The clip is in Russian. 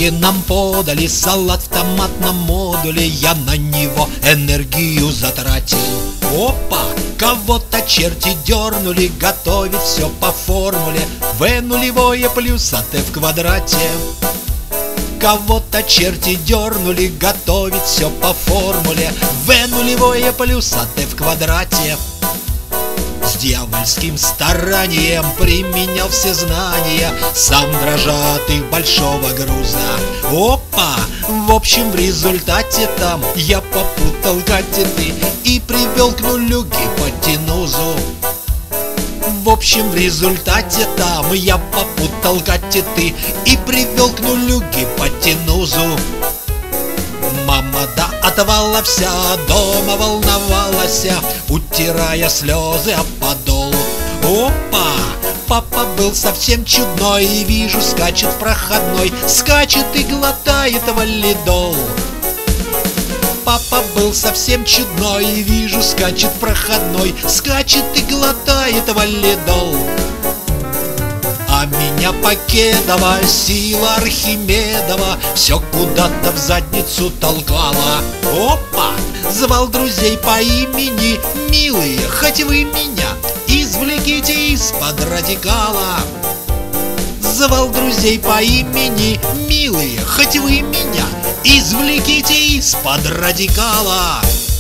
Ноги нам подали, салат в томатном модуле. Я на него энергию затратил. Опа! Кого-то черти дернули, готовить все по формуле v нулевое плюс АТ в квадрате. Кого-то черти дернули, готовить все по формуле v нулевое плюс АТ в квадрате. С дьявольским старанием применял все знания, сам дрожа от их большого груза. Опа! В общем, в результате там я попутал гаджеты и привел к нулю гипотенузу. В общем, в результате там я попутал гаджеты и привел к нулю гипотенузу. Мама до отвала вся дома волновалась, утирая слезы об подол. Опа! Папа был совсем чудной, и вижу, скачет в проходной, скачет и глотает валидол. Папа был совсем чудной, и вижу, скачет в проходной, скачет и глотает валидол. А меня Покедова, сила Архимедова, все куда-то в задницу толкала. Опа! Звал друзей по имени: милые, хоть вы меня извлеките из-под радикала. Звал друзей по имени: милые, хоть вы меня извлеките из-под радикала.